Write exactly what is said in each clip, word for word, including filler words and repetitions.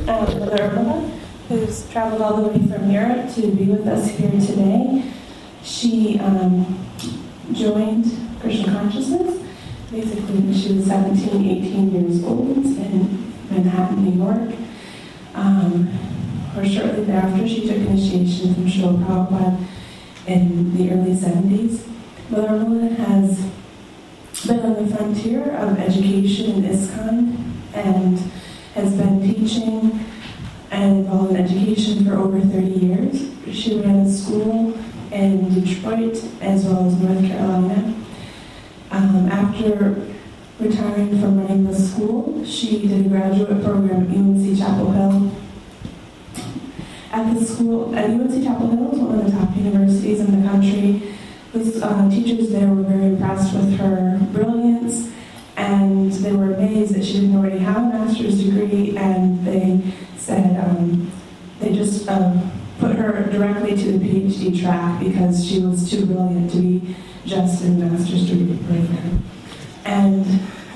um, Mother Ursula, who's traveled all the way from Europe to be with us here today. She um, joined Krishna Consciousness basically when she was seventeen, eighteen years old in Manhattan, New York. Um, or shortly thereafter, she took initiation from Srila Prabhupada in the early seventies. Mother Ursula has been on the frontier of education in ISKCON and has been teaching and involved in education for over thirty years. She ran a school in Detroit as well as North Carolina. Um, after retiring from running the school, she did a graduate program at U N C Chapel Hill. At the school, at U N C Chapel Hill is one of the top universities in the country. The uh, teachers there were very impressed with her brilliance, and they were amazed that she didn't already have a master's degree, and they said um, they just uh, put her directly to the PhD track because she was too brilliant to be just in the master's degree program. And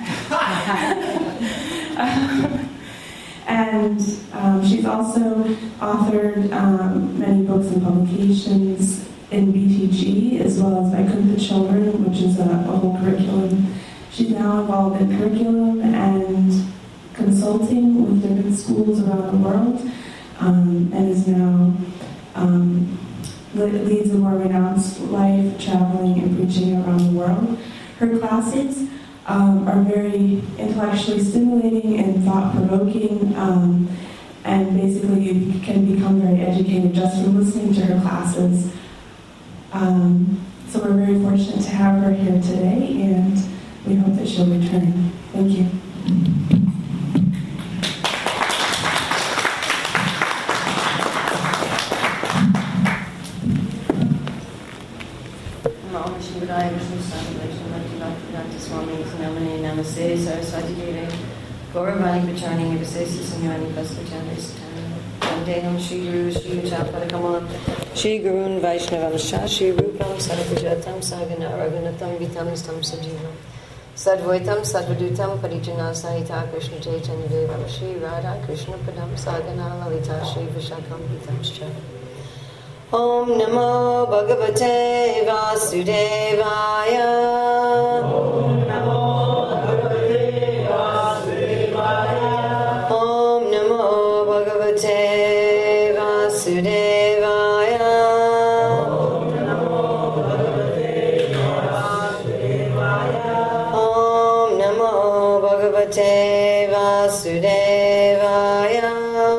and um, she's also authored um, many books and publications in B T G, as well as Vaikuntha Children, which is a, a whole curriculum. She's now involved in curriculum and consulting with different schools around the world, um, and is now um, leads a more renounced life, traveling and preaching around the world. Her classes um, are very intellectually stimulating and thought-provoking, um, and basically you can become very educated just from listening to her classes. Um, so we're very fortunate to have her here today, and we hope that she'll return. Thank you. Namaste, Saraswati Deve, Gauravani Pachani, Visesi Sanyani, Paskachani, Satana, Vandeham, Shri Guru, Shri Uchapadakamalam, Shri Gurun Vaishnavamsha, Shri Rupam, Sarvajatam, Sagana, Raghunatam, Vitam, Stam Sajivam, Sadvaitam, Sadvadutam, Parijana, Sahita, Krishna Chaitanya Devam, Shri Radha, Krishna Padam, Sagana, Lalita, Shri Vishakam, Vitam Shcha. Om Namo Bhagavate Vasudevaya. Om Namo Bhagavate Vasudevaya. Om Namo Bhagavate Vasudevaya. Om Namo Bhagavate Vasudevaya. Om Namo Bhagavate Vasudevaya.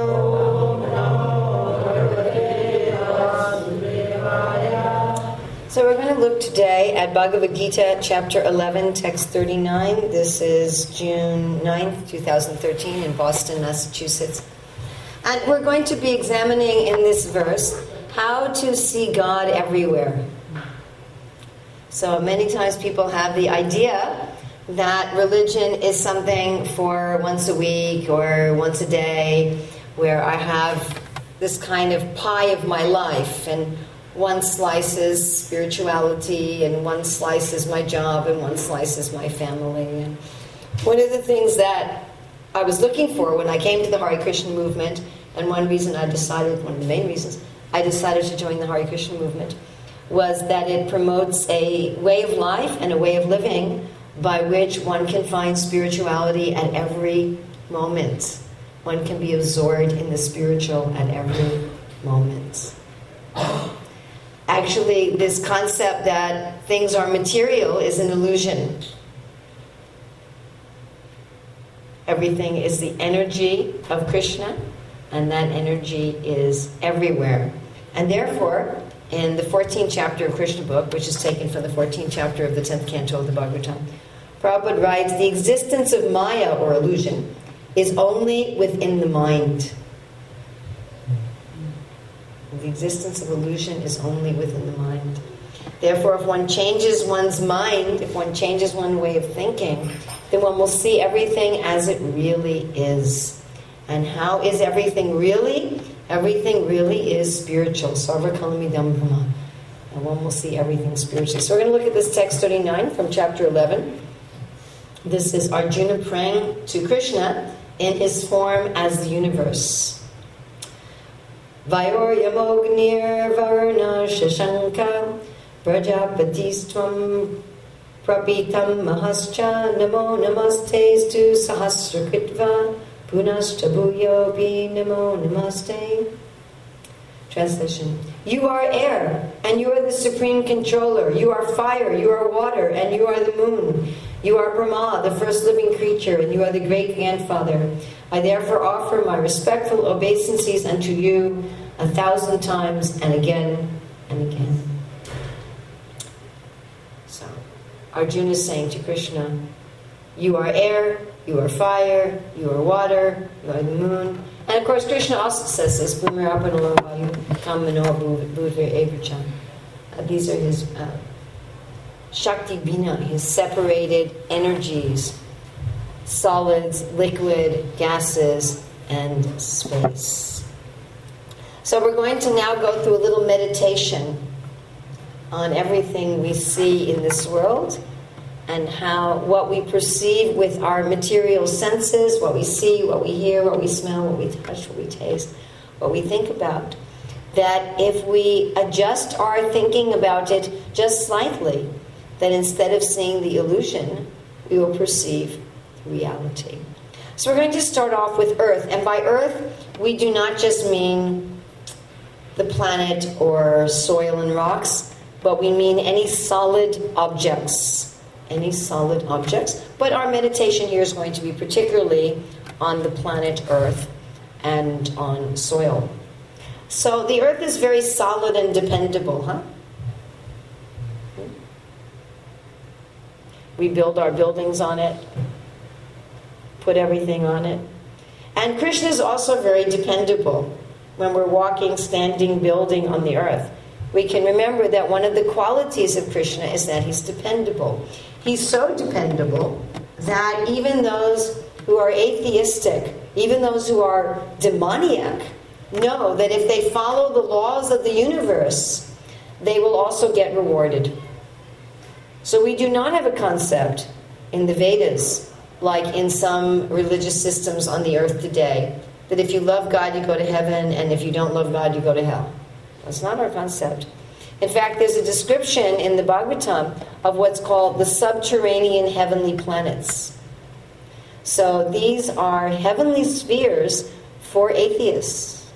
So we're going to look today at Bhagavad Gita, chapter eleven, text thirty-nine. This is June ninth, twenty thirteen in Boston, Massachusetts. And we're going to be examining in this verse how to see God everywhere. So many times people have the idea that religion is something for once a week or once a day, where I have this kind of pie of my life, and one slice is spirituality, and one slice is my job, and one slice is my family. And one of the things that I was looking for when I came to the Hare Krishna movement, and one reason I decided, one of the main reasons I decided to join the Hare Krishna movement, was that it promotes a way of life and a way of living by which one can find spirituality at every moment. One can be absorbed in the spiritual at every moment. Actually, this concept that things are material is an illusion. Everything is the energy of Krishna, and that energy is everywhere. And therefore, in the fourteenth chapter of Krishna book, which is taken from the fourteenth chapter of the tenth canto of the Bhagavatam, Prabhupada writes, the existence of Maya, or illusion, is only within the mind. The existence of illusion is only within the mind. Therefore, if one changes one's mind, if one changes one way of thinking, then one will see everything as it really is. And how is everything really? Everything really is spiritual. Sarva kalamidam brahma. And one will see everything spiritually. So we're going to look at this text thirty-nine from chapter eleven. This is Arjuna praying to Krishna in his form as the universe. Vayor yamognir varna shashanka prajapatistvam prapitam mahascha namo namaste tu sahasrakritva punashtabhuyopi namo namaste. Translation. You are air, and you are the supreme controller. You are fire, you are water, and you are the moon. You are Brahma, the first living creature, and you are the great grandfather. I therefore offer my respectful obeisances unto you a thousand times and again and again. So, Arjuna is saying to Krishna, you are air, you are fire, you are water, you are the moon. And of course, Krishna also says this, these are his uh, Shakti Bina, his separated energies, solids, liquid, gases, and space. So we're going to now go through a little meditation on everything we see in this world and how what we perceive with our material senses, what we see, what we hear, what we smell, what we touch, what we taste, what we think about, that if we adjust our thinking about it just slightly, then instead of seeing the illusion, we will perceive reality. So we're going to start off with Earth. And by Earth, we do not just mean the planet or soil and rocks, but we mean any solid objects. Any solid objects. But our meditation here is going to be particularly on the planet Earth and on soil. So the Earth is very solid and dependable, huh? We build our buildings on it, put everything on it. And Krishna is also very dependable. When we're walking, standing, building on the Earth, we can remember that one of the qualities of Krishna is that he's dependable. He's so dependable that even those who are atheistic, even those who are demoniac, know that if they follow the laws of the universe, they will also get rewarded. So we do not have a concept in the Vedas, like in some religious systems on the earth today, that if you love God, you go to heaven, and if you don't love God, you go to hell. That's not our concept. In fact, there's a description in the Bhagavatam of what's called the subterranean heavenly planets. So these are heavenly spheres for atheists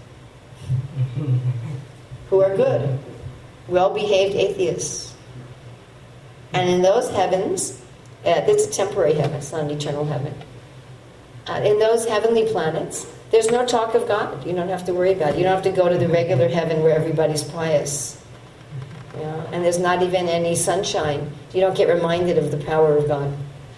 who are good, well-behaved atheists. And in those heavens, uh, it's a temporary heaven, it's not an eternal heaven. Uh, in those heavenly planets, there's no talk of God. You don't have to worry about it. You don't have to go to the regular heaven where everybody's pious. You know? And there's not even any sunshine. You don't get reminded of the power of God.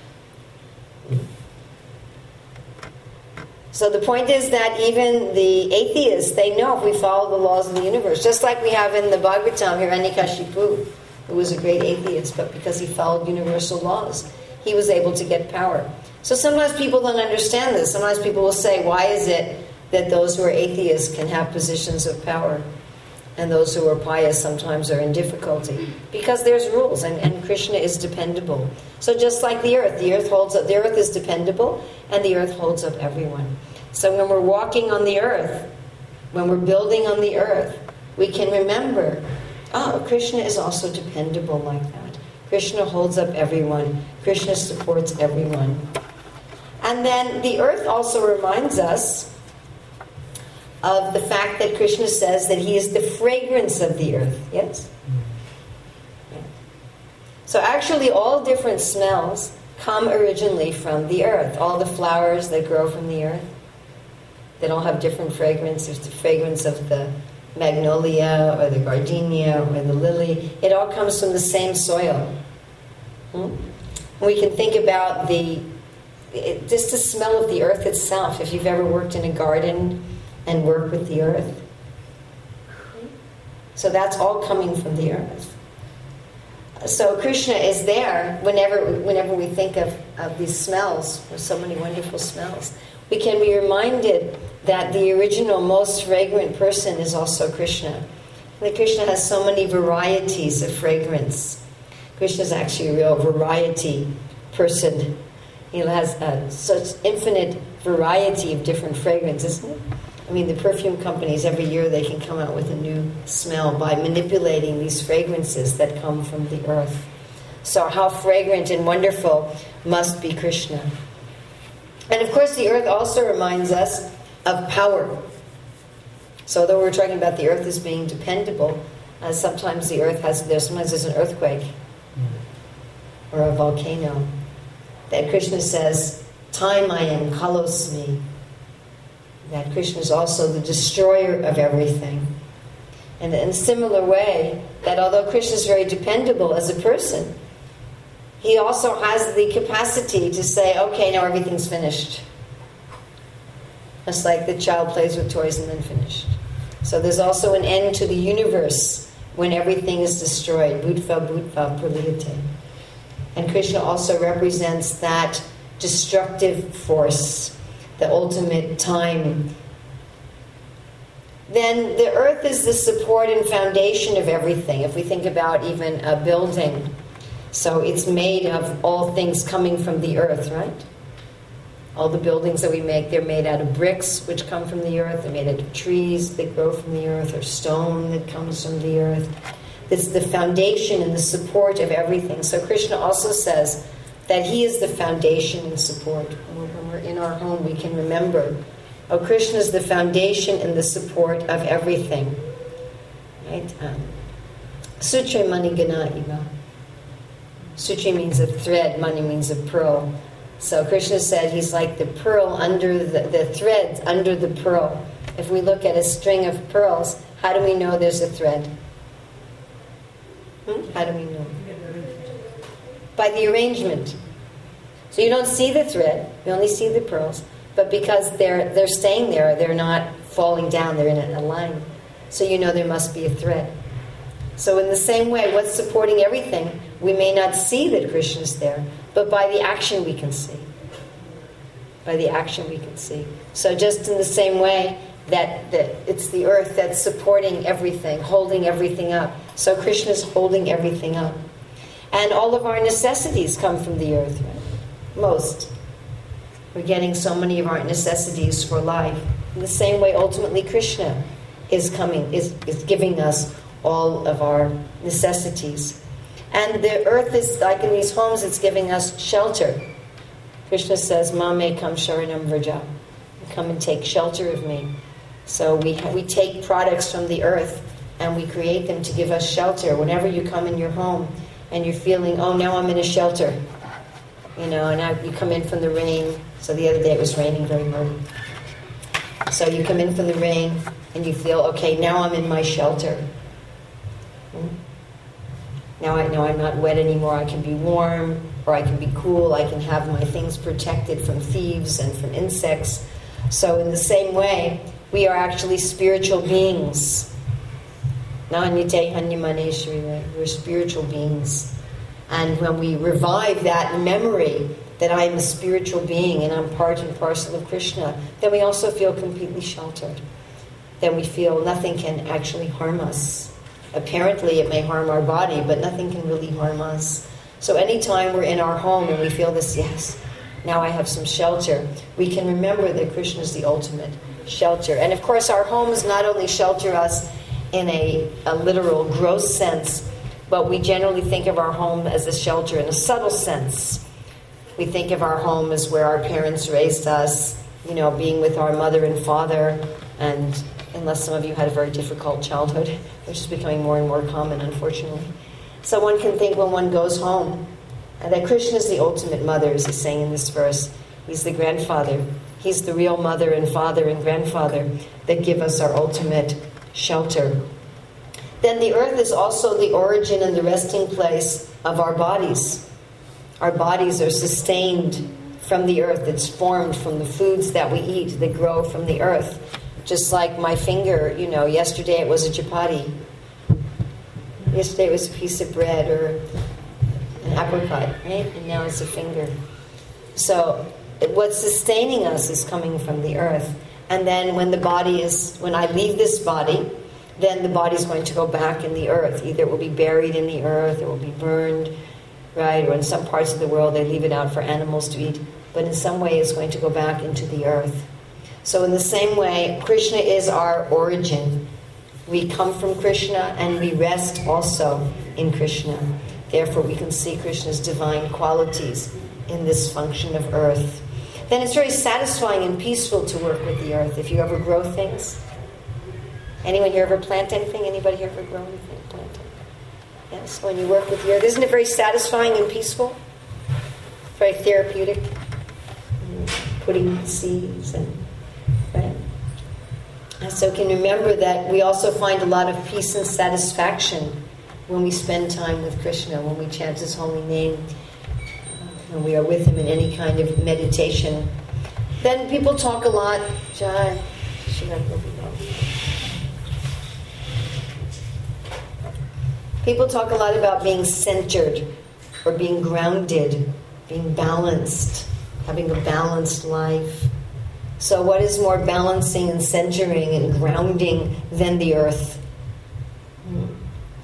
So the point is that even the atheists, they know if we follow the laws of the universe, just like we have in the Bhagavatam, Hiranyakashipu, who was a great atheist, but because he followed universal laws, he was able to get power. So sometimes people don't understand this. Sometimes people will say, why is it that those who are atheists can have positions of power and those who are pious sometimes are in difficulty? Because there's rules, and, and Krishna is dependable. So just like the earth, the earth holds up, the earth is dependable, and the earth holds up everyone. So when we're walking on the earth, when we're building on the earth, we can remember, oh, Krishna is also dependable like that. Krishna holds up everyone. Krishna supports everyone. And then the earth also reminds us of the fact that Krishna says that he is the fragrance of the earth. Yes? Yeah. So actually all different smells come originally from the earth. All the flowers that grow from the earth, they all have different fragrance. There's the fragrance of the magnolia or the gardenia or the lily. It all comes from the same soil. Hmm? We can think about the It, just the smell of the earth itself, if you've ever worked in a garden and worked with the earth. So that's all coming from the earth. So Krishna is there whenever whenever we think of, of these smells. There's so many wonderful smells. We can be reminded that the original, most fragrant person is also Krishna. That Krishna has so many varieties of fragrance. Krishna is actually a real variety person. He has uh, such infinite variety of different fragrances, isn't it? I mean, the perfume companies, every year they can come out with a new smell by manipulating these fragrances that come from the earth. So how fragrant and wonderful must be Krishna. And of course, the earth also reminds us of power. So although we're talking about the earth as being dependable, uh, sometimes the earth has, there's, sometimes there's an earthquake or a volcano. That Krishna says, time I am, kalos me. That Krishna is also the destroyer of everything. And in a similar way, that although Krishna is very dependable as a person, he also has the capacity to say, okay, now everything's finished. Just like the child plays with toys and then finished. So there's also an end to the universe when everything is destroyed. Bhutva bhutva praliyate. And Krishna also represents that destructive force, the ultimate time. Then the earth is the support and foundation of everything. If we think about even a building, so it's made of all things coming from the earth, right? All the buildings that we make, they're made out of bricks, which come from the earth. They're made out of trees that grow from the earth, or stone that comes from the earth. It's the foundation and the support of everything. So Krishna also says that he is the foundation and support. When we're in our home, we can remember, oh, Krishna is the foundation and the support of everything. Right? Um, Sutre mani gana iva. Sutre means a thread, mani means a pearl. So Krishna said he's like the pearl under the, the threads under the pearl. If we look at a string of pearls, how do we know there's a thread? Hmm? How do we know? By the arrangement. So you don't see the thread, you only see the pearls, but because they're they're staying there, they're not falling down, they're in a, a line. So you know there must be a thread. So in the same way, what's supporting everything, we may not see that Krishna is there, but by the action we can see. By the action we can see. So just in the same way that, that it's the earth that's supporting everything, holding everything up. So Krishna is holding everything up. And all of our necessities come from the earth, right? Most. We're getting so many of our necessities for life. In the same way, ultimately, Krishna is coming, is, is giving us all of our necessities. And the earth is, like in these homes, it's giving us shelter. Krishna says, Mame kam sharanam vraja. Come and take shelter of me. So we we take products from the earth and we create them to give us shelter. Whenever you come in your home and you're feeling, oh, now I'm in a shelter. You know, and now you come in from the rain. So the other day it was raining very hard. So you come in from the rain and you feel, okay, now I'm in my shelter. Hmm? Now I know I'm not wet anymore. I can be warm, or I can be cool. I can have my things protected from thieves and from insects. So in the same way, we are actually spiritual beings. We're spiritual beings. And when we revive that memory that I am a spiritual being and I'm part and parcel of Krishna, then we also feel completely sheltered. Then we feel nothing can actually harm us. Apparently it may harm our body, but nothing can really harm us. So anytime we're in our home and we feel this, yes, now I have some shelter, we can remember that Krishna is the ultimate shelter. And of course our homes not only shelter us in a, a literal, gross sense, but we generally think of our home as a shelter in a subtle sense. We think of our home as where our parents raised us, you know, being with our mother and father, and unless some of you had a very difficult childhood, which is becoming more and more common, unfortunately. So one can think when one goes home, and that Krishna is the ultimate mother, as he's saying in this verse. He's the grandfather. He's the real mother and father and grandfather that give us our ultimate shelter. Then the earth is also the origin and the resting place of our bodies. Our bodies are sustained from the earth. It's formed from the foods that we eat that grow from the earth. Just like my finger, you know, yesterday it was a chapati. Yesterday it was a piece of bread or an apricot, right? And now it's a finger. So what's sustaining us is coming from the earth. And then when the body is, when I leave this body, then the body's going to go back in the earth. Either it will be buried in the earth, or it will be burned, right? Or in some parts of the world they leave it out for animals to eat. but in some way it's going to go back into the earth. So in the same way, Krishna is our origin. We come from Krishna and we rest also in Krishna. Therefore, we can see Krishna's divine qualities in this function of earth. Then it's very satisfying and peaceful to work with the earth. If you ever grow things. Anyone here ever plant anything? Anybody here ever grow anything? Plant it? Yes, when you work with the earth. Isn't it very satisfying and peaceful? Very therapeutic. Putting seeds and... Right? And so can remember that we also find a lot of peace and satisfaction when we spend time with Krishna, when we chant His holy name, when we are with Him in any kind of meditation. Then people talk a lot. Jai, should I go below? People talk a lot about being centered or being grounded, being balanced, having a balanced life. So what is more balancing and centering and grounding than the earth? When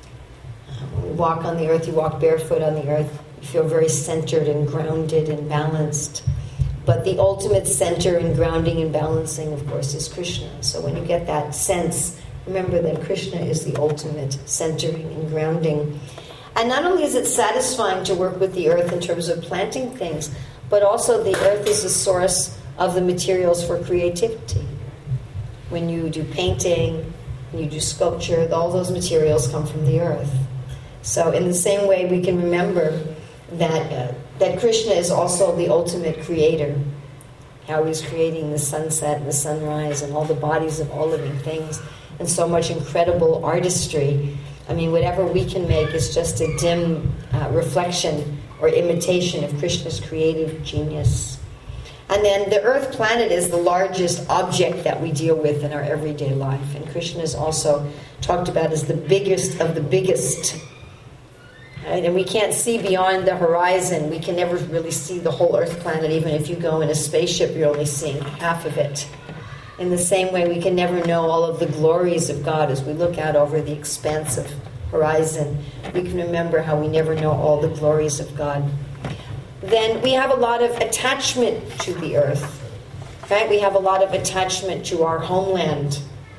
you walk on the earth, you walk barefoot on the earth, you feel very centered and grounded and balanced. But the ultimate center and grounding and balancing, of course, is Krishna. So when you get that sense, remember that Krishna is the ultimate centering and grounding. And not only is it satisfying to work with the earth in terms of planting things, but also the earth is a source of the materials for creativity. When you do painting, when you do sculpture, all those materials come from the earth. So in the same way, we can remember that uh, that Krishna is also the ultimate creator. How He's creating the sunset and the sunrise and all the bodies of all living things, and so much incredible artistry. I mean, whatever we can make is just a dim uh, reflection or imitation of Krishna's creative genius. And then the Earth planet is the largest object that we deal with in our everyday life. And Krishna is also talked about as the biggest of the biggest. Right? And we can't see beyond the horizon. We can never really see the whole Earth planet. Even if you go in a spaceship, you're only seeing half of it. In the same way, we can never know all of the glories of God as we look out over the expansive horizon. We can remember how we never know all the glories of God. Then we have a lot of attachment to the earth. Right? We have a lot of attachment to our homeland.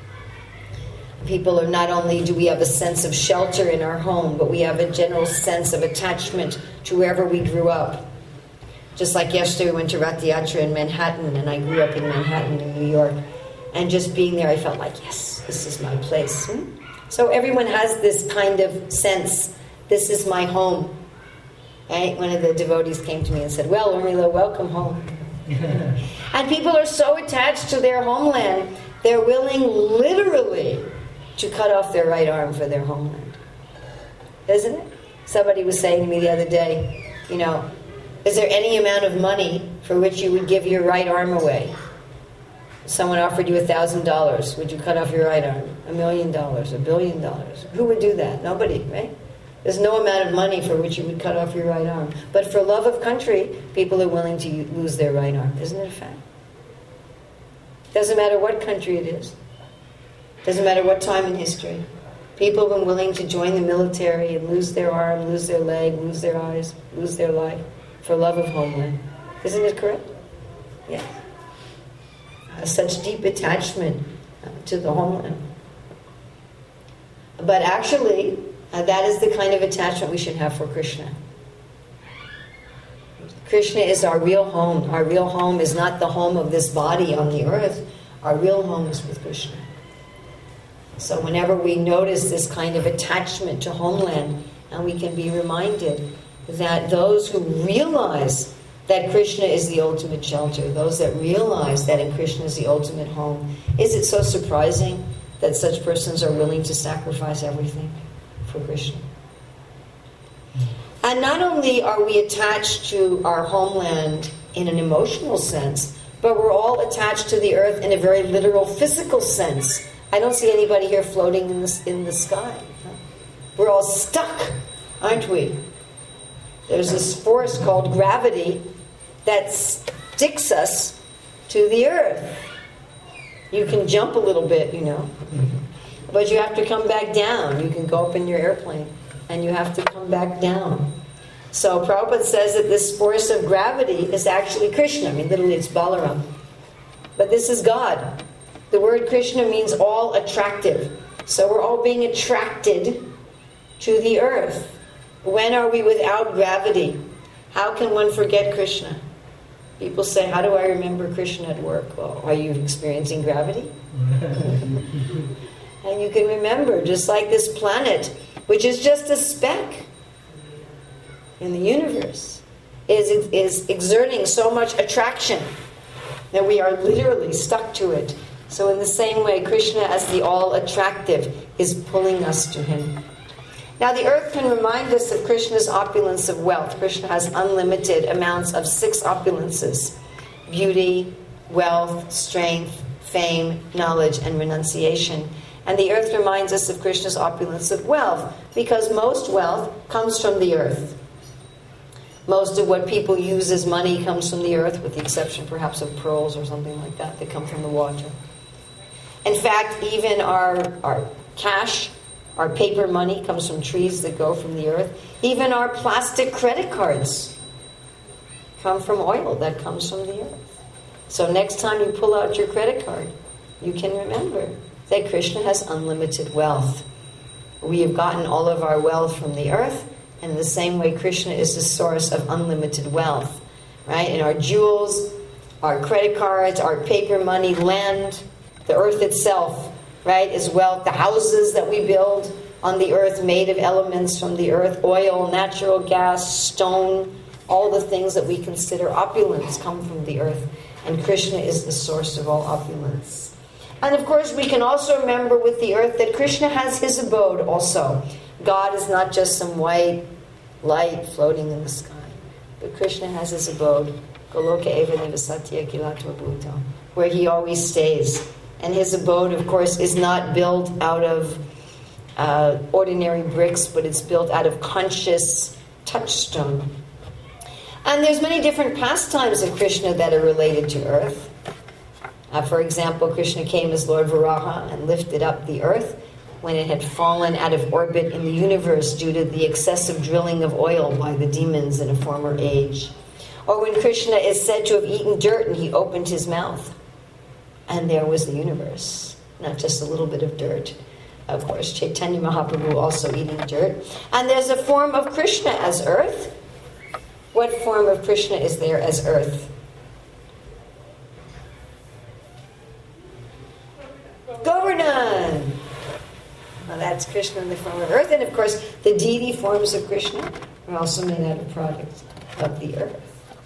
People are not only do we have a sense of shelter in our home, but we have a general sense of attachment to wherever we grew up. Just like yesterday we went to Rath Yatra in Manhattan, and I grew up in Manhattan in New York. And just being there, I felt like, yes, this is my place. Hmm? So everyone has this kind of sense, this is my home. Right? One of the devotees came to me and said, well, Urmila, welcome home. And people are so attached to their homeland, they're willing literally to cut off their right arm for their homeland. Isn't it? Somebody was saying to me the other day, you know, is there any amount of money for which you would give your right arm away? Someone offered you a thousand dollars. Would you cut off your right arm? A million dollars, a billion dollars. Who would do that? Nobody, right? There's no amount of money for which you would cut off your right arm. But for love of country, people are willing to lose their right arm. Isn't it a fact? Doesn't matter what country it is. Doesn't matter what time in history. People have been willing to join the military and lose their arm, lose their leg, lose their eyes, lose their life for love of homeland. Isn't it correct? Yes. Uh, such deep attachment uh, to the homeland. But actually, uh, that is the kind of attachment we should have for Krishna. Krishna is our real home. Our real home is not the home of this body on the earth. Our real home is with Krishna. So whenever we notice this kind of attachment to homeland, and we can be reminded that those who realize that Krishna is the ultimate shelter, those that realize that in Krishna is the ultimate home, is it so surprising that such persons are willing to sacrifice everything for Krishna? And not only are we attached to our homeland in an emotional sense, but we're all attached to the earth in a very literal physical sense. I don't see anybody here floating in the, in the sky. We're all stuck, aren't we? There's this force called gravity that sticks us to the earth. You can jump a little bit, you know, but you have to come back down. You can go up in your airplane, and you have to come back down. So Prabhupada says that this force of gravity is actually Krishna. I mean, literally it's Balaram. But this is God. The word Krishna means all attractive. So we're all being attracted to the earth. When are we without gravity? How can one forget Krishna? People say, how do I remember Krishna at work? Well, are you experiencing gravity? And you can remember, just like this planet, which is just a speck in the universe, is, is exerting so much attraction that we are literally stuck to it. So in the same way, Krishna, as the all-attractive, is pulling us to him. Now, the earth can remind us of Krishna's opulence of wealth. Krishna has unlimited amounts of six opulences: beauty, wealth, strength, fame, knowledge, and renunciation. And the earth reminds us of Krishna's opulence of wealth, because most wealth comes from the earth. Most of what people use as money comes from the earth, with the exception perhaps of pearls or something like that that come from the water. In fact, even our, our cash, our paper money comes from trees that go from the earth. Even our plastic credit cards come from oil that comes from the earth. So next time you pull out your credit card, you can remember that Krishna has unlimited wealth. We have gotten all of our wealth from the earth, and in the same way, Krishna is the source of unlimited wealth, right? And our jewels, our credit cards, our paper money, land, the earth itself, right, is wealth. The houses that we build on the earth, made of elements from the earth, oil, natural gas, stone, all the things that we consider opulence come from the earth. And Krishna is the source of all opulence. And of course, we can also remember with the earth that Krishna has his abode also. God is not just some white light floating in the sky, but Krishna has his abode, Goloka eva nivasatya kilatva bhuto, where he always stays. And his abode, of course, is not built out of uh, ordinary bricks, but it's built out of conscious touchstone. And there's many different pastimes of Krishna that are related to earth. Uh, for example, Krishna came as Lord Varaha and lifted up the earth when it had fallen out of orbit in the universe due to the excessive drilling of oil by the demons in a former age. Or when Krishna is said to have eaten dirt and he opened his mouth, and there was the universe, not just a little bit of dirt. Of course, Chaitanya Mahaprabhu also eating dirt. And there's a form of Krishna as earth. What form of Krishna is there as earth? Govardhan! Well, that's Krishna in the form of earth. And of course, the deity forms of Krishna are also made out of products of the earth.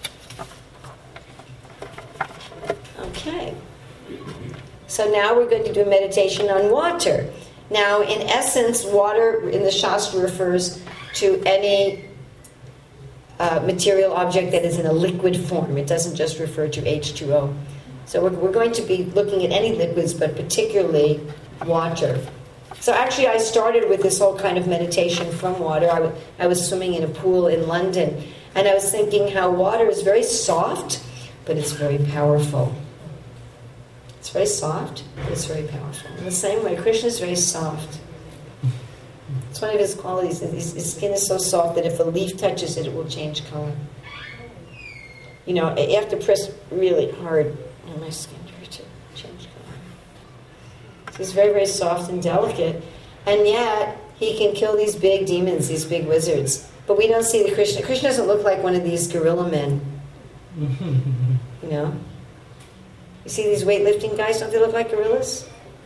Okay. So now we're going to do a meditation on water. Now, in essence, water in the Shastra refers to any uh, material object that is in a liquid form. It doesn't just refer to H two O. So we're, we're going to be looking at any liquids, but particularly water. So actually, I started with this whole kind of meditation from water. I, w- I was swimming in a pool in London, and I was thinking how water is very soft, but it's very powerful. It's very soft, but it's very powerful. In the same way, Krishna is very soft. It's one of his qualities. His, his skin is so soft that if a leaf touches it, it will change color. You know, you have to press really hard on my skin to change color. So he's very, very soft and delicate. And yet, he can kill these big demons, these big wizards. But we don't see the Krishna. Krishna doesn't look like one of these gorilla men. You know? You see these weightlifting guys, don't they look like gorillas?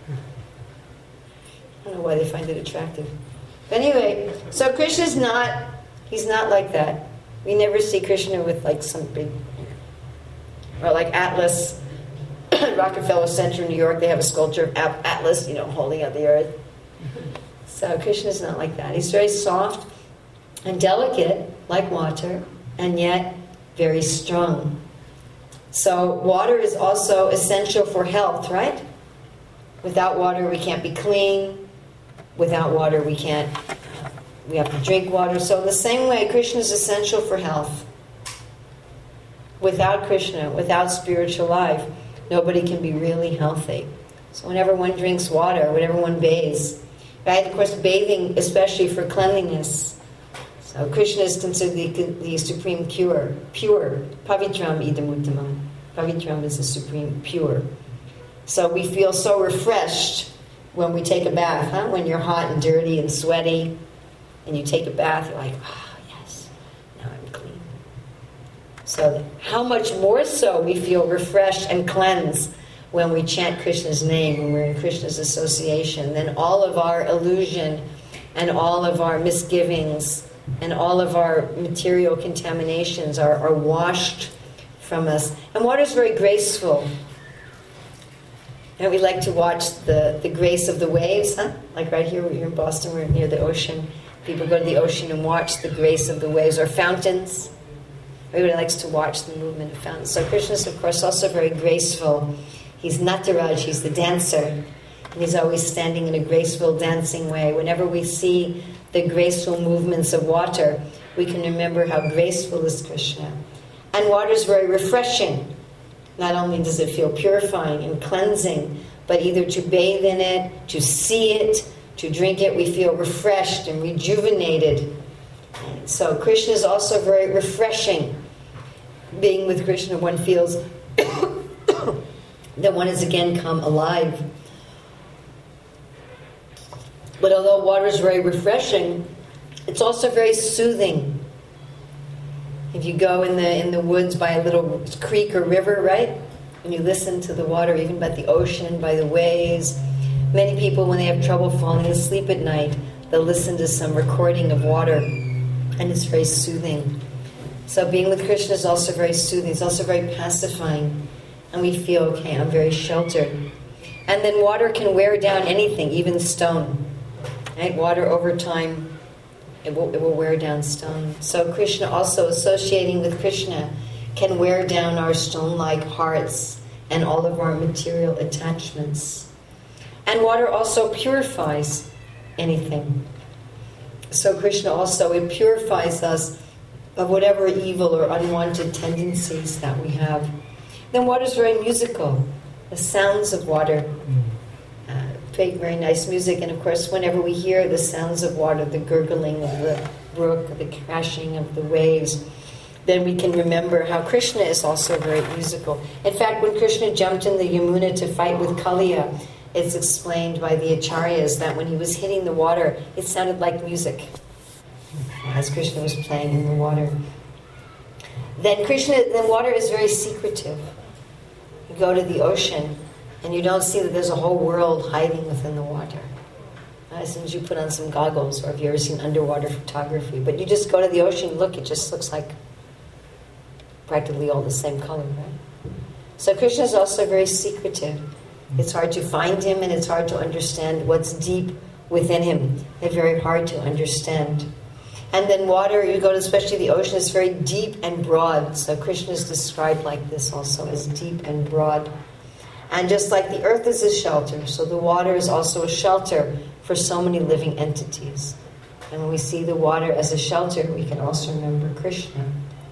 I don't know why they find it attractive. But anyway, so Krishna's not, he's not like that. We never see Krishna with like some big, or like Atlas, Rockefeller Center in New York, they have a sculpture of Atlas, you know, holding out the earth. So Krishna's not like that. He's very soft and delicate, like water, and yet very strong. So water is also essential for health, right? Without water, we can't be clean. Without water, we can't, we have to drink water. So in the same way, Krishna is essential for health. Without Krishna, without spiritual life, nobody can be really healthy. So whenever one drinks water, whenever one bathes, right? Of course, bathing, especially for cleanliness. So Krishna is considered the, the supreme pure, pure. Pavitram idam uttamam. Pavitram is the supreme pure. So we feel so refreshed when we take a bath, huh? When you're hot and dirty and sweaty, and you take a bath, you're like, ah, oh, yes, now I'm clean. So how much more so we feel refreshed and cleansed when we chant Krishna's name, when we're in Krishna's association, then all of our illusion and all of our misgivings and all of our material contaminations are, are washed from us. And water is very graceful. And we like to watch the, the grace of the waves, huh? Like right here, we're here in Boston, we're near the ocean. People go to the ocean and watch the grace of the waves, or fountains. Everybody likes to watch the movement of fountains. So Krishna is, of course, also very graceful. He's Nataraj, he's the dancer. And he's always standing in a graceful, dancing way. Whenever we see the graceful movements of water, we can remember how graceful is Krishna. And water is very refreshing. Not only does it feel purifying and cleansing, but either to bathe in it, to see it, to drink it, we feel refreshed and rejuvenated. And so Krishna is also very refreshing. Being with Krishna, one feels that one has again come alive. But although water is very refreshing, it's also very soothing. If you go in the in the woods by a little creek or river, right? And you listen to the water, even by the ocean, by the waves. Many people, when they have trouble falling asleep at night, they'll listen to some recording of water, and it's very soothing. So being with Krishna is also very soothing. It's also very pacifying. And we feel, okay, I'm very sheltered. And then water can wear down anything, even stone. Right? Water over time, It will, it will wear down stone. So Krishna, also associating with Krishna, can wear down our stone-like hearts and all of our material attachments. And water also purifies anything. So Krishna also, it purifies us of whatever evil or unwanted tendencies that we have. Then water is very musical. The sounds of water make very nice music, and of course whenever we hear the sounds of water, the gurgling of the brook, the crashing of the waves, then we can remember how Krishna is also very musical. In fact, when Krishna jumped in the Yamuna to fight with Kaliya, it's explained by the Acharyas that when he was hitting the water, it sounded like music as Krishna was playing in the water. Then Krishna, then water is very secretive. You go to the ocean, and you don't see that there's a whole world hiding within the water. As soon as you put on some goggles, or if you've ever seen underwater photography, but you just go to the ocean, look, it just looks like practically all the same color, right? So Krishna is also very secretive. It's hard to find him, and it's hard to understand what's deep within him. They're very hard to understand. And then water, you go to especially the ocean, is very deep and broad. So Krishna is described like this also, as deep and broad. And just like the earth is a shelter, so the water is also a shelter for so many living entities. And when we see the water as a shelter, we can also remember Krishna.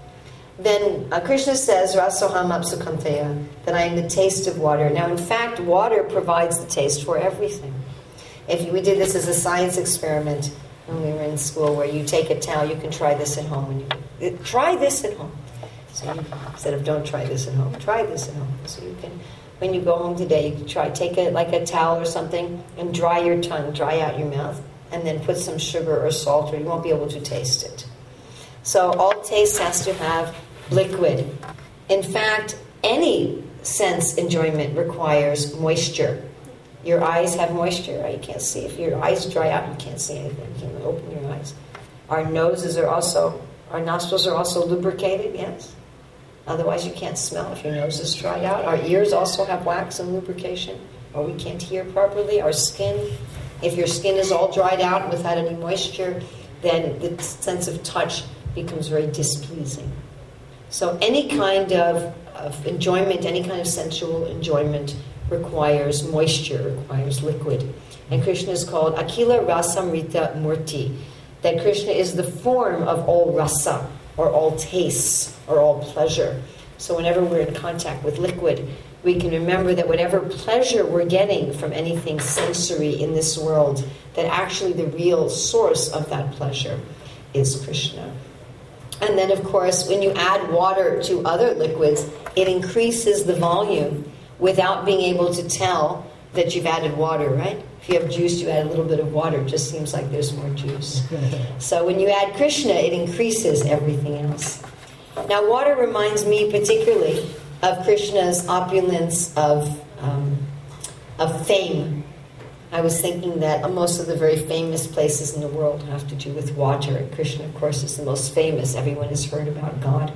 Then uh, Krishna says, Rasoham apsukanteya, that I am the taste of water. Now, in fact, water provides the taste for everything. If we did this as a science experiment when we were in school, where you take a towel, you can try this at home. And you, try this at home. So you, instead of don't try this at home, try this at home. So you can... When you go home today, you can try, take a, like a towel or something and dry your tongue, dry out your mouth, and then put some sugar or salt, or you won't be able to taste it. So all taste has to have liquid. In fact, any sense enjoyment requires moisture. Your eyes have moisture, right? You can't see. If your eyes dry out, you can't see anything. You can't open your eyes. Our noses are also, our nostrils are also lubricated, yes? Otherwise, you can't smell if your nose is dried out. Our ears also have wax and lubrication, or we can't hear properly. Our skin, if your skin is all dried out without any moisture, then the sense of touch becomes very displeasing. So any kind of, of enjoyment, any kind of sensual enjoyment requires moisture, requires liquid. And Krishna is called Akila Rasamrita Murti, that Krishna is the form of all rasa, or all tastes, or all pleasure. So whenever we're in contact with liquid, we can remember that whatever pleasure we're getting from anything sensory in this world, that actually the real source of that pleasure is Krishna. And then, of course, when you add water to other liquids, it increases the volume without being able to tell that you've added water, right? If you have juice, you add a little bit of water. It just seems like there's more juice. So when you add Krishna, it increases everything else. Now, water reminds me particularly of Krishna's opulence of, um, of fame. I was thinking that most of the very famous places in the world have to do with water. And Krishna, of course, is the most famous. Everyone has heard about God.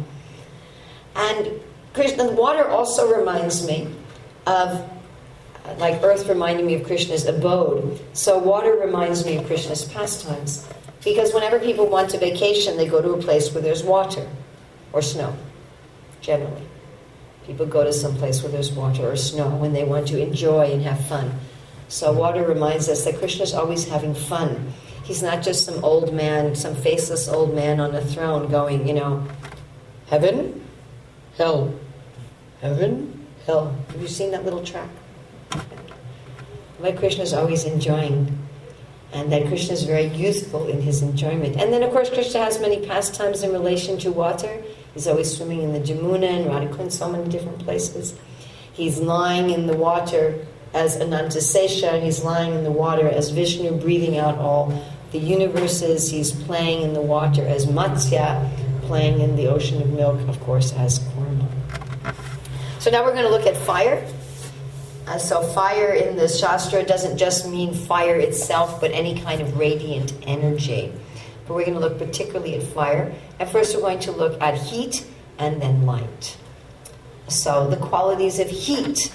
And Krishna, water also reminds me of, like earth reminding me of Krishna's abode. So water reminds me of Krishna's pastimes. Because whenever people want to vacation, they go to a place where there's water or snow, generally. People go to some place where there's water or snow when they want to enjoy and have fun. So water reminds us that Krishna's always having fun. He's not just some old man, some faceless old man on a throne going, you know, heaven, hell, heaven, hell. Have you seen that little track? Like Krishna's always enjoying. And that Krishna is very youthful in his enjoyment. And then, of course, Krishna has many pastimes in relation to water. He's always swimming in the Jamuna and Radhakund, so many different places. He's lying in the water as Anantasesha. He's lying in the water as Vishnu, breathing out all the universes. He's playing in the water as Matsya, playing in the ocean of milk, of course, as Kurma. So now we're going to look at fire. Uh, so fire in the Shastra doesn't just mean fire itself, but any kind of radiant energy. But we're going to look particularly at fire. And first we're going to look at heat and then light. So the qualities of heat.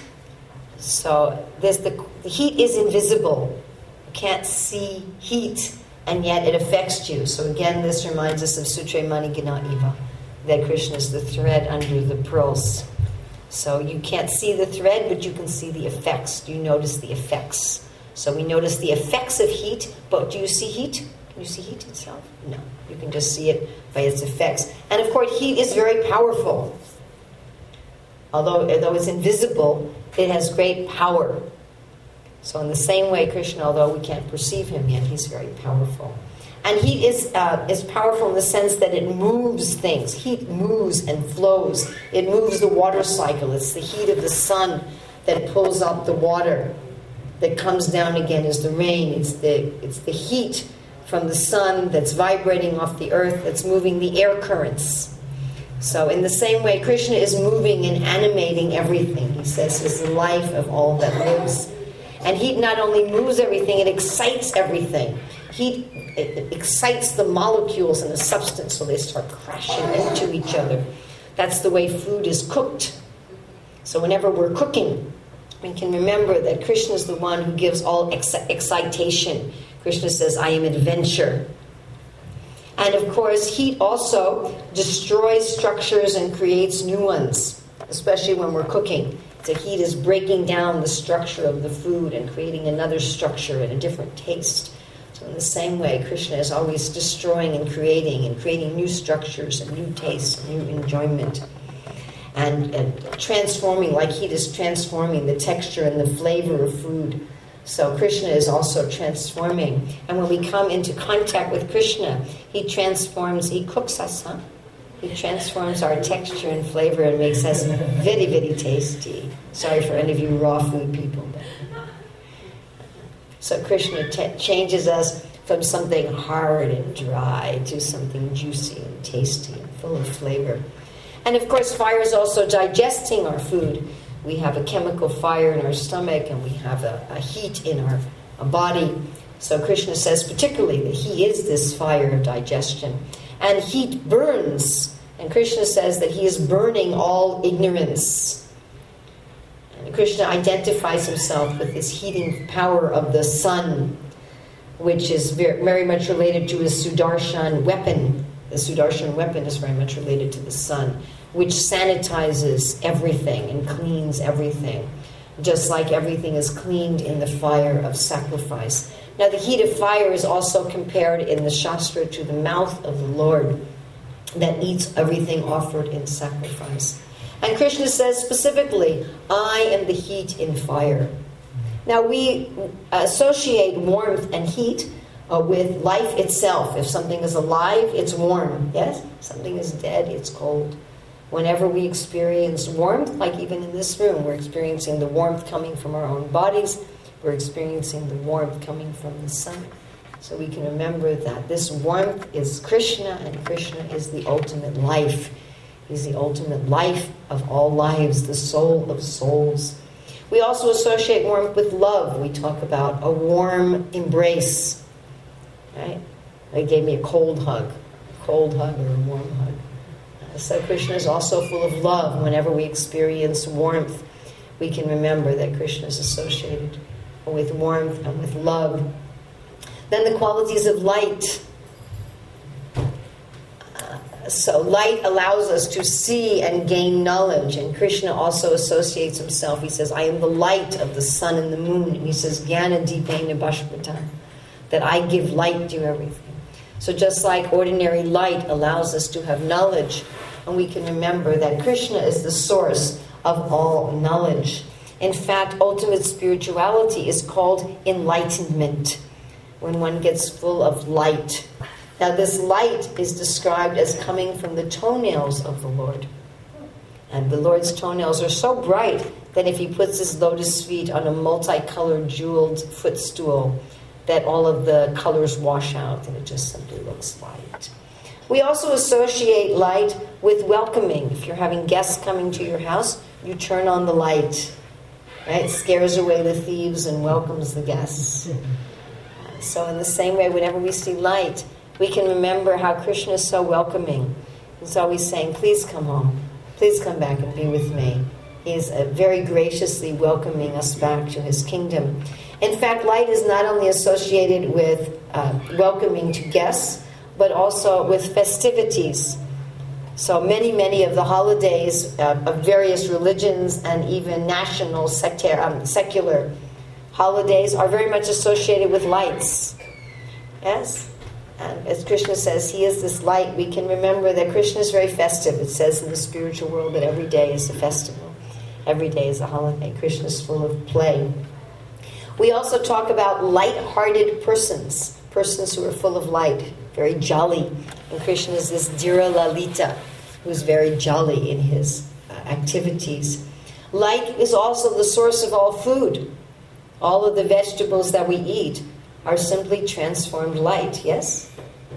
So there's the, the heat is invisible. You can't see heat, and yet it affects you. So again, this reminds us of Sutre Mani Gana Iva, that Krishna is the thread under the pearls. So you can't see the thread, but you can see the effects. You notice the effects. So we notice the effects of heat, but do you see heat? Can you see heat itself? No. You can just see it by its effects. And of course, heat is very powerful. Although, although it's invisible, it has great power. So in the same way, Krishna, although we can't perceive him yet, he's very powerful. And heat is uh, is powerful in the sense that it moves things. Heat moves and flows. It moves the water cycle. It's the heat of the sun that pulls up the water that comes down again as the rain. It's the it's the heat from the sun that's vibrating off the earth that's moving the air currents. So in the same way, Krishna is moving and animating everything. He says he's the life of all that lives. And heat not only moves everything, it excites everything. Heat it excites the molecules in the substance so they start crashing into each other. That's the way food is cooked. So whenever we're cooking, we can remember that Krishna is the one who gives all ex- excitation. Krishna says, I am adventure. And of course, heat also destroys structures and creates new ones, especially when we're cooking. The heat is breaking down the structure of the food and creating another structure and a different taste. So in the same way, Krishna is always destroying and creating and creating new structures and new tastes, new enjoyment. And, and transforming, like heat is transforming the texture and the flavor of food. So Krishna is also transforming. And when we come into contact with Krishna, he transforms, he cooks us, huh? He transforms our texture and flavor and makes us very, very tasty. Sorry for any of you raw food people. But. So Krishna t- changes us from something hard and dry to something juicy and tasty and full of flavor. And of course, fire is also digesting our food. We have a chemical fire in our stomach and we have a, a heat in our a body. So Krishna says particularly that he is this fire of digestion. And heat burns. And Krishna says that he is burning all ignorance. And Krishna identifies himself with this heating power of the sun, which is very, very much related to his Sudarshan weapon. The Sudarshan weapon is very much related to the sun, which sanitizes everything and cleans everything, just like everything is cleaned in the fire of sacrifice. Now, the heat of fire is also compared in the Shastra to the mouth of the Lord that eats everything offered in sacrifice. And Krishna says specifically, I am the heat in fire. Now, we associate warmth and heat uh, with life itself. If something is alive, it's warm. Yes? Something is dead, it's cold. Whenever we experience warmth, like even in this room, we're experiencing the warmth coming from our own bodies. We're experiencing the warmth coming from the sun. So we can remember that this warmth is Krishna, and Krishna is the ultimate life. He's the ultimate life of all lives, the soul of souls. We also associate warmth with love. We talk about a warm embrace. Right? They gave me a cold hug. A cold hug or a warm hug. So Krishna is also full of love. Whenever we experience warmth, we can remember that Krishna is associated with warmth and with love. Then the qualities of light. Uh, so light allows us to see and gain knowledge. And Krishna also associates himself. He says, I am the light of the sun and the moon. And he says, Jnana Dipena Bhasmata, that I give light to everything. So just like ordinary light allows us to have knowledge, and we can remember that Krishna is the source of all knowledge. In fact, ultimate spirituality is called enlightenment, when one gets full of light. Now this light is described as coming from the toenails of the Lord. And the Lord's toenails are so bright that if he puts his lotus feet on a multicolored jeweled footstool, that all of the colors wash out and it just simply looks light. We also associate light with welcoming. If you're having guests coming to your house, you turn on the light. Right? It scares away the thieves and welcomes the guests. So in the same way, whenever we see light, we can remember how Krishna is so welcoming. He's always saying, please come home. Please come back and be with me. He is uh, very graciously welcoming us back to his kingdom. In fact, light is not only associated with uh, welcoming to guests, but also with festivities. So many, many of the holidays uh, of various religions and even national sectar- um, secular holidays are very much associated with lights. Yes? And as Krishna says, he is this light. We can remember that Krishna is very festive. It says in the spiritual world that every day is a festival. Every day is a holiday. Krishna is full of play. We also talk about light-hearted persons, persons who are full of light, very jolly. And Krishna is this Dhira Lalita, who's very jolly in his uh, activities. Light is also the source of all food. All of the vegetables that we eat are simply transformed light, yes?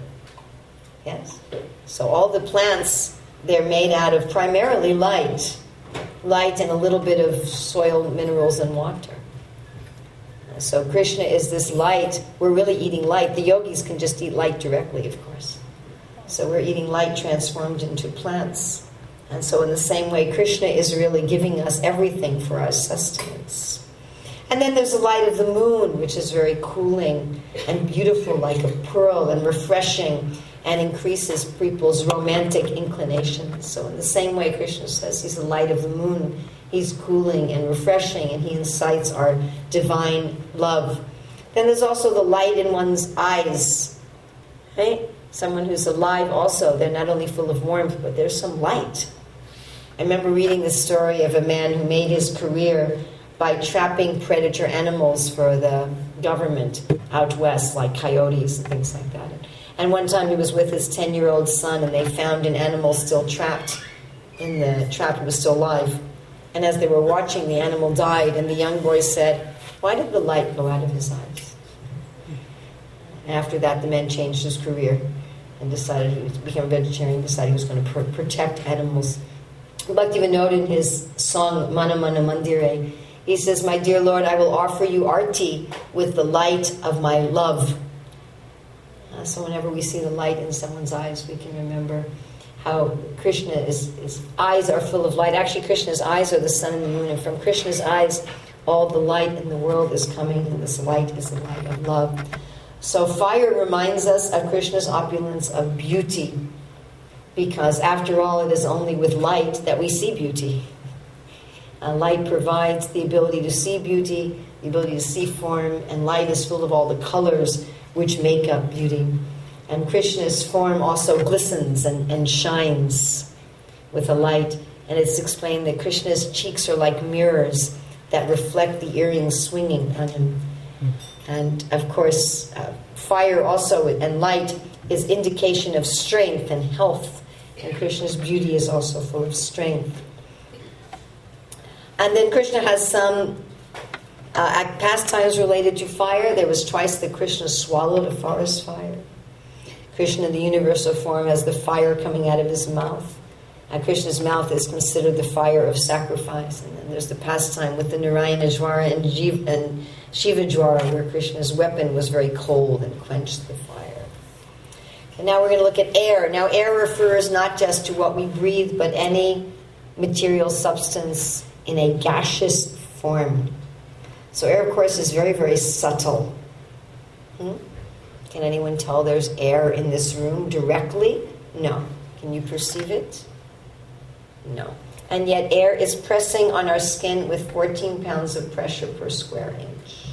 Yes? So all the plants, they're made out of primarily light. Light and a little bit of soil, minerals, and water. So Krishna is this light. We're really eating light. The yogis can just eat light directly, of course. So we're eating light transformed into plants. And so in the same way, Krishna is really giving us everything for our sustenance. And then there's the light of the moon, which is very cooling and beautiful, like a pearl, and refreshing, and increases people's romantic inclinations. So in the same way, Krishna says he's the light of the moon. He's cooling and refreshing, and he incites our divine love. Then there's also the light in one's eyes. Right? Someone who's alive also, they're not only full of warmth, but there's some light. I remember reading the story of a man who made his career by trapping predator animals for the government out west, like coyotes and things like that. And one time he was with his ten-year-old son, and they found an animal still trapped in the trap. It was still alive. And as they were watching, the animal died, and the young boy said, why did the light go out of his eyes? After that, the man changed his career and decided he was, became a vegetarian, decided he was going to pr- protect animals. Bhaktivinoda, in his song, Mana Mana Mandire, he says, my dear Lord, I will offer you arti with the light of my love. Uh, so whenever we see the light in someone's eyes, we can remember how Krishna is, his eyes are full of light. Actually, Krishna's eyes are the sun and the moon, and from Krishna's eyes, all the light in the world is coming, and this light is the light of love. So fire reminds us of Krishna's opulence of beauty, because after all, it is only with light that we see beauty. Uh, light provides the ability to see beauty, the ability to see form, and light is full of all the colors which make up beauty. And Krishna's form also glistens and, and shines with a light. And it's explained that Krishna's cheeks are like mirrors that reflect the earrings swinging on him. And of course, uh, fire also and light is indication of strength and health. And Krishna's beauty is also full of strength. And then Krishna has some uh, pastimes related to fire. There was twice that Krishna swallowed a forest fire. Krishna, the universal form, has the fire coming out of his mouth. And Krishna's mouth is considered the fire of sacrifice. And then there's the pastime with the Narayana Jwara and, Jiv- and Shiva Jwara, where Krishna's weapon was very cold and quenched the fire. And now we're going to look at air. Now air refers not just to what we breathe, but any material substance in a gaseous form. So air, of course, is very, very subtle. Hmm? Can anyone tell there's air in this room directly? No. Can you perceive it? No. And yet air is pressing on our skin with fourteen pounds of pressure per square inch.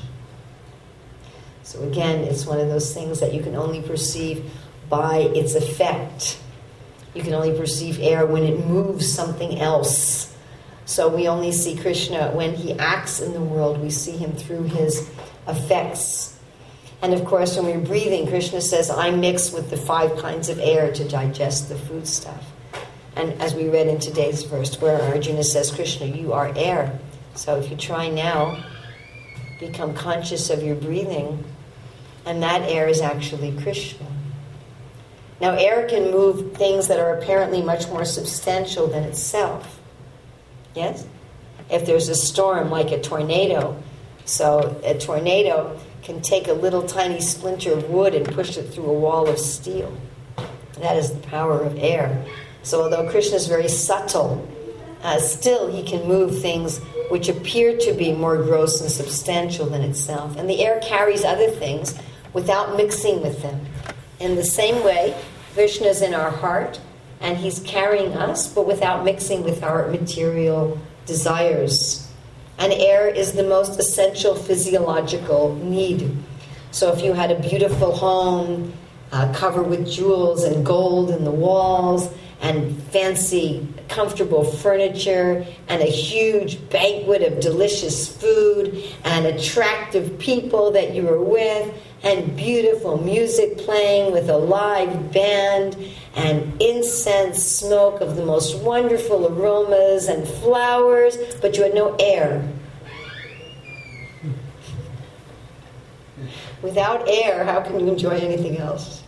So again, it's one of those things that you can only perceive by its effect. You can only perceive air when it moves something else. So we only see Krishna when he acts in the world. We see him through his effects. And of course, when we're breathing, Krishna says, I mix with the five kinds of air to digest the food stuff. And as we read in today's verse, where Arjuna says, Krishna, you are air. So if you try now, become conscious of your breathing, and that air is actually Krishna. Now, air can move things that are apparently much more substantial than itself. Yes? If there's a storm, like a tornado, so a tornado can take a little tiny splinter of wood and push it through a wall of steel. That is the power of air. So although Krishna is very subtle, uh, still he can move things which appear to be more gross and substantial than itself. And the air carries other things without mixing with them. In the same way, Krishna is in our heart, and he's carrying us, but without mixing with our material desires. And air is the most essential physiological need. So if you had a beautiful home uh, covered with jewels and gold in the walls and fancy, comfortable furniture and a huge banquet of delicious food and attractive people that you were with and beautiful music playing with a live band and incense smoke of the most wonderful aromas and flowers, but you had no air. Without air, how can you enjoy anything else?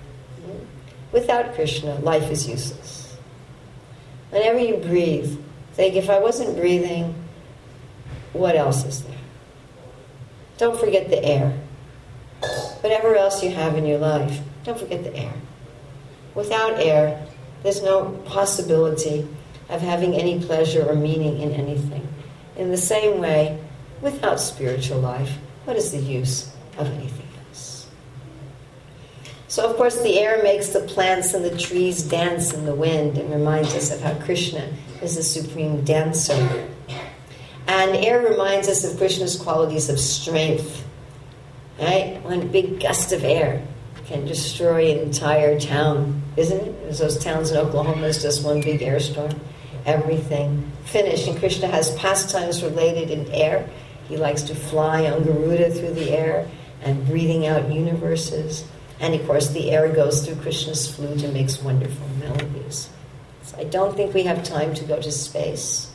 Without Krishna, life is useless. Whenever you breathe, think, if I wasn't breathing, what else is there? Don't forget the air. Whatever else you have in your life, don't forget the air. Without air, there's no possibility of having any pleasure or meaning in anything. In the same way, without spiritual life, what is the use of anything else? So, of course, the air makes the plants and the trees dance in the wind and reminds us of how Krishna is the supreme dancer. And air reminds us of Krishna's qualities of strength. Right? One big gust of air can destroy an entire town, isn't it? There's those towns in Oklahoma, it's just one big air storm. Everything finished. And Krishna has pastimes related in air. He likes to fly on Garuda through the air and breathing out universes. And of course, the air goes through Krishna's flute and makes wonderful melodies. So I don't think we have time to go to space.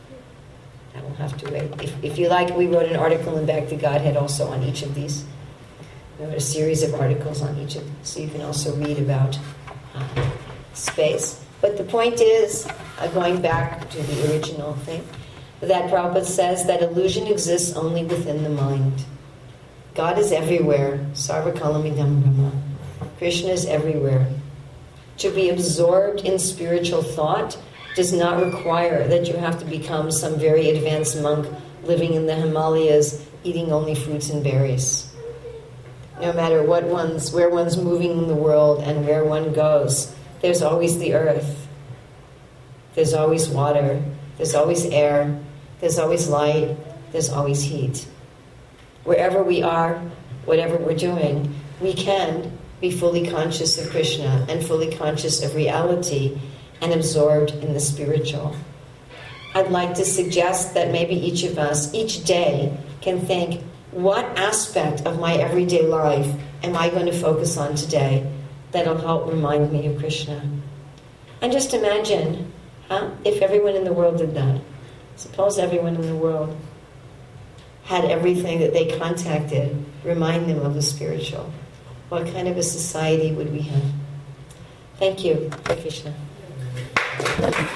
I will have to wait. If, if you like, we wrote an article in Back to Godhead also on each of these. We wrote a series of articles on each of them, so you can also read about uh, space. But the point is, uh, going back to the original thing, that Prabhupada says that illusion exists only within the mind. God is everywhere. Sarvakalamidam Brahma. Krishna is everywhere. To be absorbed in spiritual thought does not require that you have to become some very advanced monk living in the Himalayas, eating only fruits and berries. No matter what one's, where one's moving in the world and where one goes, there's always the earth. There's always water. There's always air. There's always light. There's always heat. Wherever we are, whatever we're doing, we can be fully conscious of Krishna and fully conscious of reality and absorbed in the spiritual. I'd like to suggest that maybe each of us, each day, can think, what aspect of my everyday life am I going to focus on today that'll help remind me of Krishna? And just imagine, huh, if everyone in the world did that. Suppose everyone in the world had everything that they contacted remind them of the spiritual. What kind of a society would we have? Thank you, Hare Krishna.